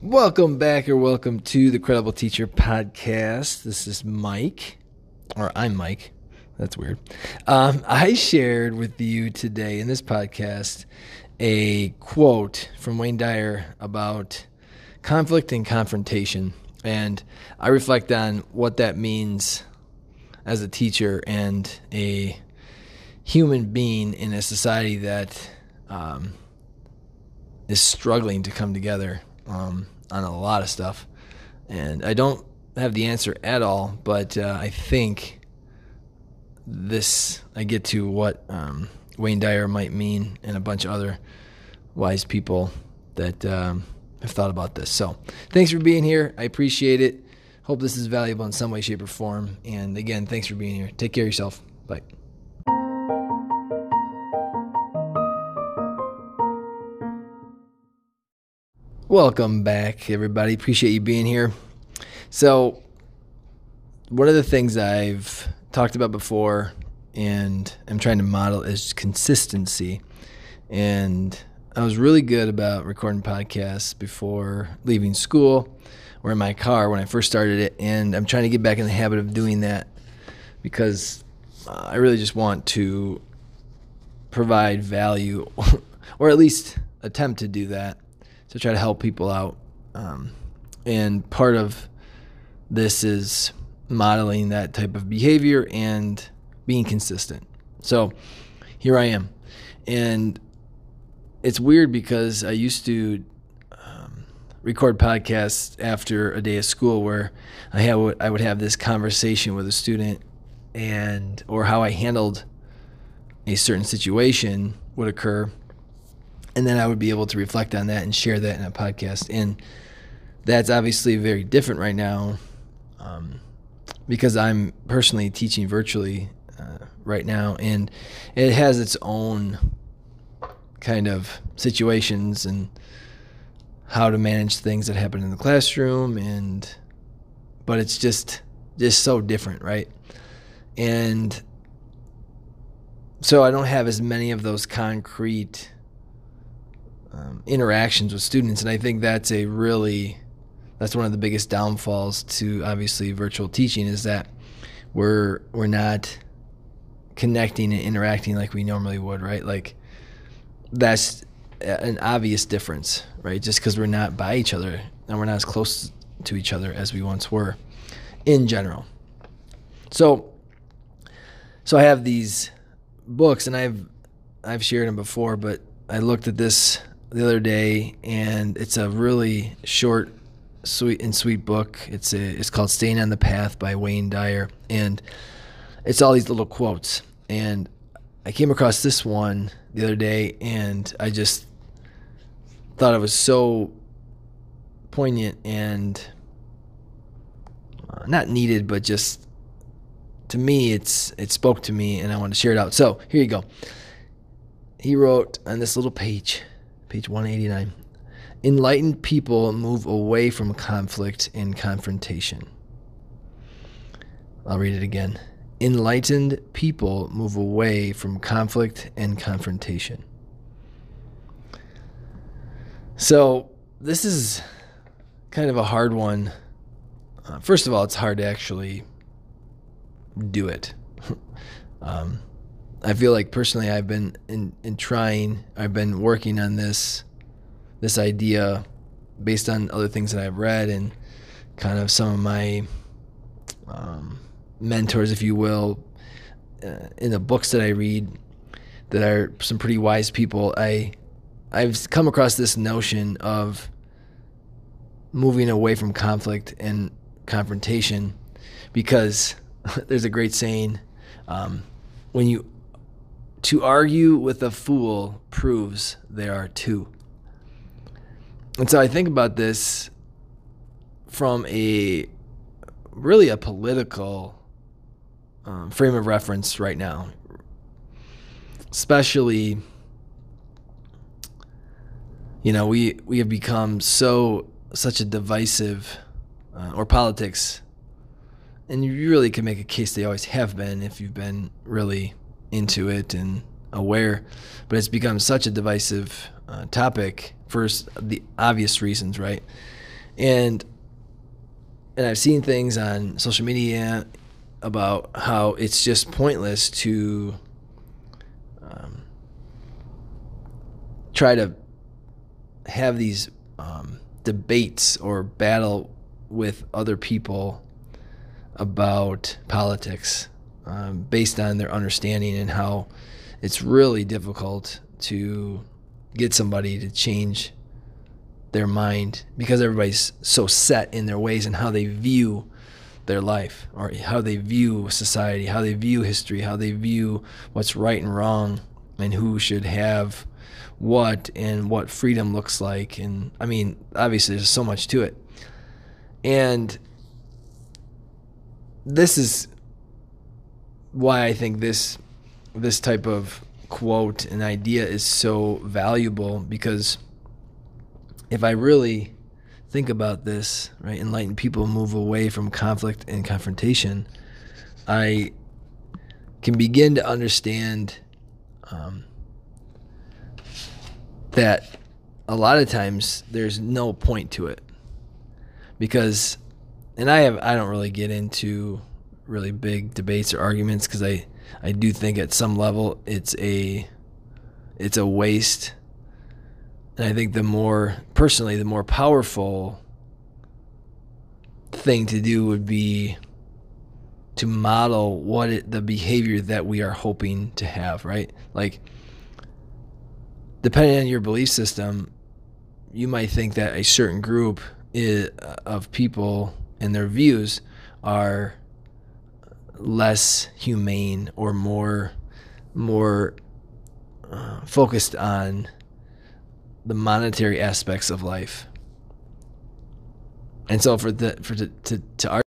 Welcome back or welcome to the Credible Teacher Podcast. This is Mike, or I'm Mike. That's weird. I shared with you today in this podcast a quote from Wayne Dyer about conflict and confrontation. And I reflect on what that means as a teacher and a human being in a society that is struggling to come together on a lot of stuff. And I don't have the answer at all, but I think I get to what Wayne Dyer might mean and a bunch of other wise people that have thought about this. So thanks for being here. I appreciate it. Hope this is valuable in some way, shape, or form. And again, thanks for being here. Take care of yourself. Bye. Welcome back, everybody. Appreciate you being here. So, one of the things I've talked about before and I'm trying to model is consistency. And I was really good about recording podcasts before leaving school or in my car when I first started it. And I'm trying to get back in the habit of doing that because I really just want to provide value or at least attempt to do that, to try to help people out. And part of this is modeling that type of behavior and being consistent. So here I am. And it's weird because I used to record podcasts after a day of school where I would have this conversation with a student or how I handled a certain situation would occur. And then I would be able to reflect on that and share that in a podcast. And that's obviously very different right now because I'm personally teaching virtually right now. And it has its own kind of situations and how to manage things that happen in the classroom. But it's just so different, right? And so I don't have as many of those concrete interactions with students, and I think that's one of the biggest downfalls to obviously virtual teaching is that we're not connecting and interacting like we normally would, right? Like that's an obvious difference, right? Just because we're not by each other and we're not as close to each other as we once were in general. So I have these books, and I've shared them before, but I looked at this the other day, and it's a really short, sweet book. It's called Staying on the Path by Wayne Dyer, and it's all these little quotes. And I came across this one the other day, and I just thought it was so poignant and not needed, but just to me, it spoke to me, and I want to share it out. So here you go. He wrote on this little page 189, enlightened people move away from conflict and confrontation. I'll read it again. Enlightened people move away from conflict and confrontation. So this is kind of a hard one. First of all, it's hard to actually do it. I feel like personally I've been I've been working on this idea based on other things that I've read and kind of some of my mentors, if you will, in the books that I read that are some pretty wise people. I've come across this notion of moving away from conflict and confrontation because there's a great saying, to argue with a fool proves there are two. And so I think about this from a political frame of reference right now, especially, we have become such a divisive, or politics, and you really can make a case they always have been if you've been really into it and aware, but it's become such a divisive topic for the obvious reasons, right? And I've seen things on social media about how it's just pointless to try to have these debates or battle with other people about politics based on their understanding, and how it's really difficult to get somebody to change their mind because everybody's so set in their ways and how they view their life, or how they view society, how they view history, how they view what's right and wrong, and who should have what and what freedom looks like. And I mean, obviously there's so much to it. And this is why I think this type of quote and idea is so valuable, because if I really think about this, right, enlightened people move away from conflict and confrontation, I can begin to understand that a lot of times there's no point to it. Because, and I don't really get into really big debates or arguments, because I do think at some level it's a waste. And I think the more powerful thing to do would be to model the behavior that we are hoping to have, right? Like, depending on your belief system, you might think that a certain group of people and their views are less humane or more focused on the monetary aspects of life. And so to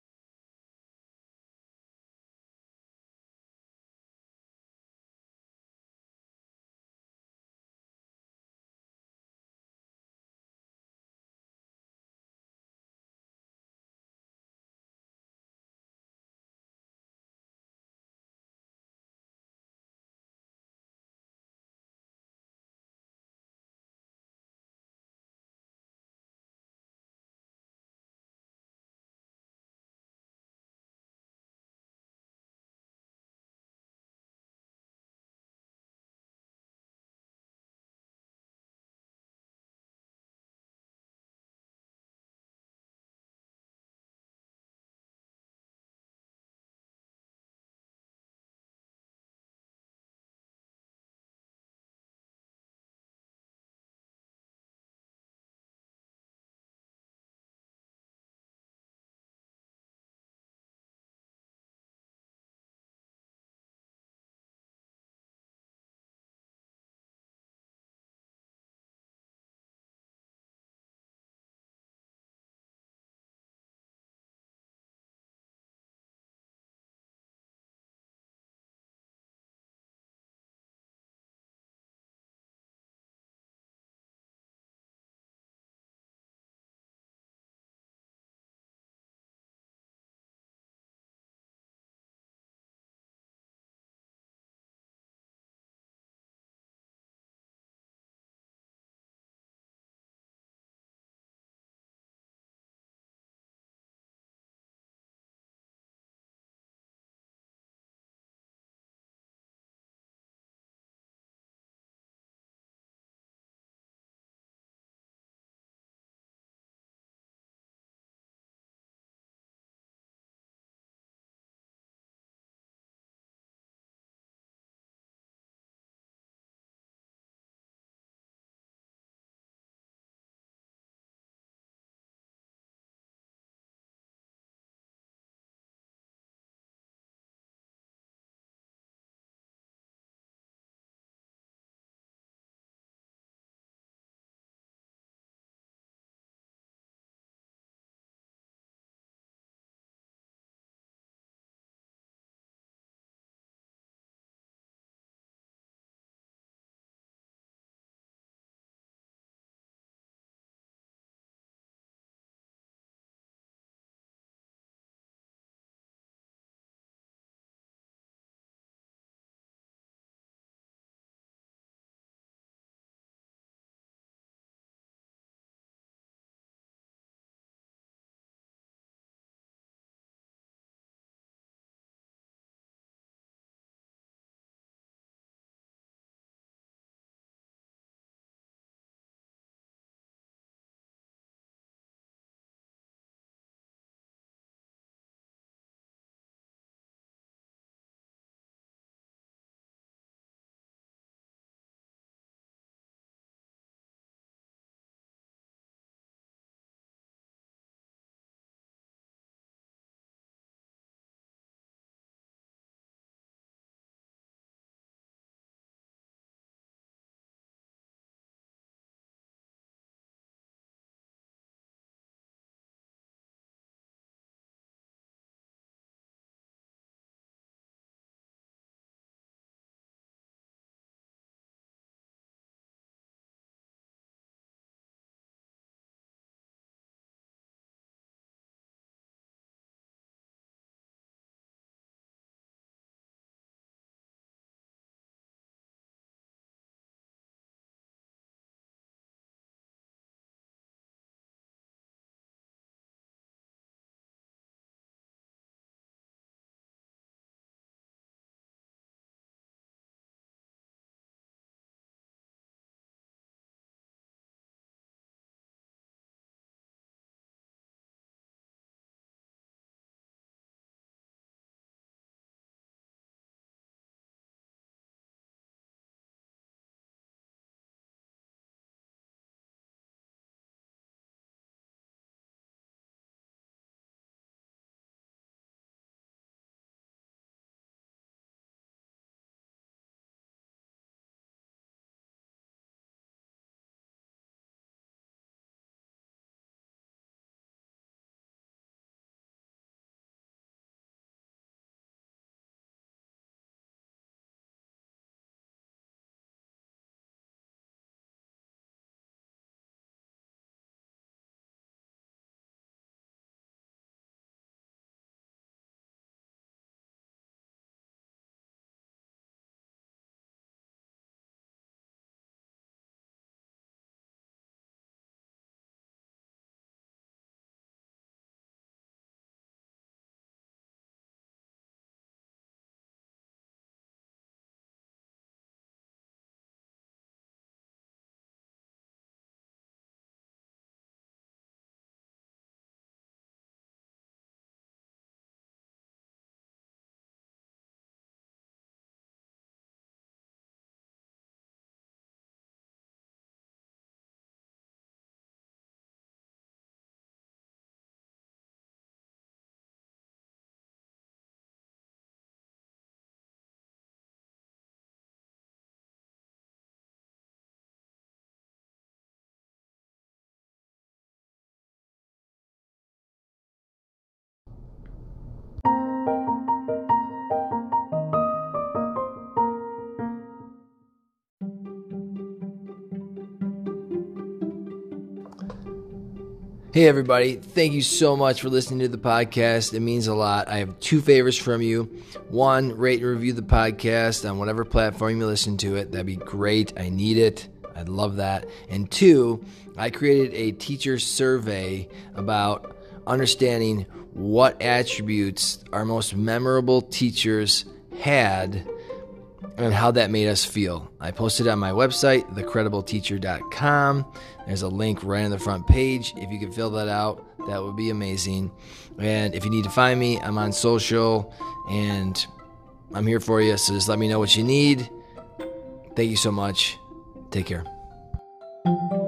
Hey everybody, thank you so much for listening to the podcast. It means a lot. I have 2 favors from you. 1, rate and review the podcast on whatever platform you listen to it. That'd be great. I need it. I'd love that. And 2, I created a teacher survey about understanding what attributes our most memorable teachers had and how that made us feel. I posted it on my website, thecredibleteacher.com. There's a link right on the front page. If you could fill that out, that would be amazing. And if you need to find me, I'm on social and I'm here for you. So just let me know what you need. Thank you so much. Take care.